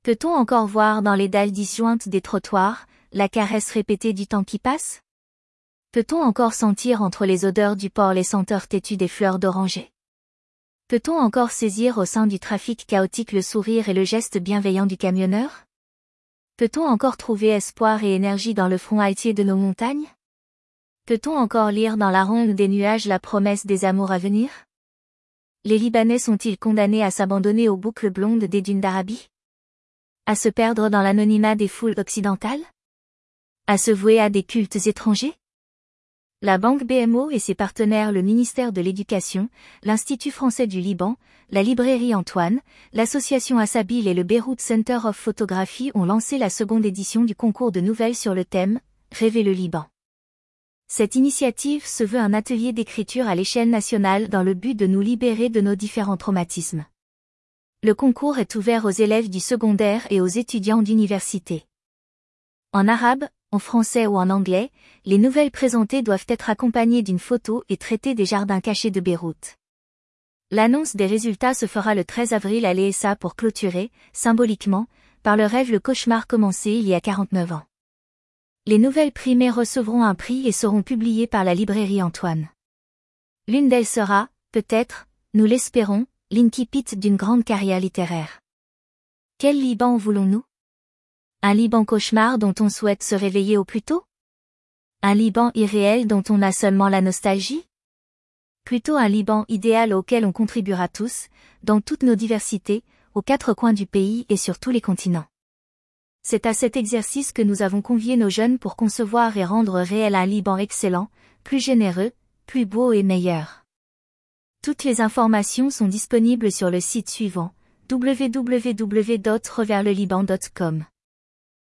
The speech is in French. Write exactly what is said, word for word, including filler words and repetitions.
Peut-on encore voir dans les dalles disjointes des trottoirs, la caresse répétée du temps qui passe? Peut-on encore sentir entre les odeurs du port les senteurs têtues des fleurs d'oranger? Peut-on encore saisir au sein du trafic chaotique le sourire et le geste bienveillant du camionneur? Peut-on encore trouver espoir et énergie dans le front altier de nos montagnes? Peut-on encore lire dans la ronde des nuages la promesse des amours à venir? Les Libanais sont-ils condamnés à s'abandonner aux boucles blondes des dunes d'Arabie? À se perdre dans l'anonymat des foules occidentales? À se vouer à des cultes étrangers? La Banque B M O et ses partenaires le ministère de l'Éducation, l'Institut français du Liban, la librairie Antoine, l'association Assabil et le Beyrouth Center of Photography ont lancé la seconde édition du concours de nouvelles sur le thème « Rêver le Liban ». Cette initiative se veut un atelier d'écriture à l'échelle nationale dans le but de nous libérer de nos différents traumatismes. Le concours est ouvert aux élèves du secondaire et aux étudiants d'université. En arabe, en français ou en anglais, les nouvelles présentées doivent être accompagnées d'une photo et traiter des jardins cachés de Beyrouth. L'annonce des résultats se fera le treize avril à l'E S A pour clôturer, symboliquement, par le rêve le cauchemar commencé il y a quarante-neuf ans. Les nouvelles primées recevront un prix et seront publiées par la librairie Antoine. L'une d'elles sera, peut-être, nous l'espérons, l'incipit d'une grande carrière littéraire. Quel Liban voulons-nous? Un Liban cauchemar dont on souhaite se réveiller au plus tôt? Un Liban irréel dont on a seulement la nostalgie? Plutôt un Liban idéal auquel on contribuera tous, dans toutes nos diversités, aux quatre coins du pays et sur tous les continents. C'est à cet exercice que nous avons convié nos jeunes pour concevoir et rendre réel un Liban excellent, plus généreux, plus beau et meilleur. Toutes les informations sont disponibles sur le site suivant, w w w point revers le liban point com.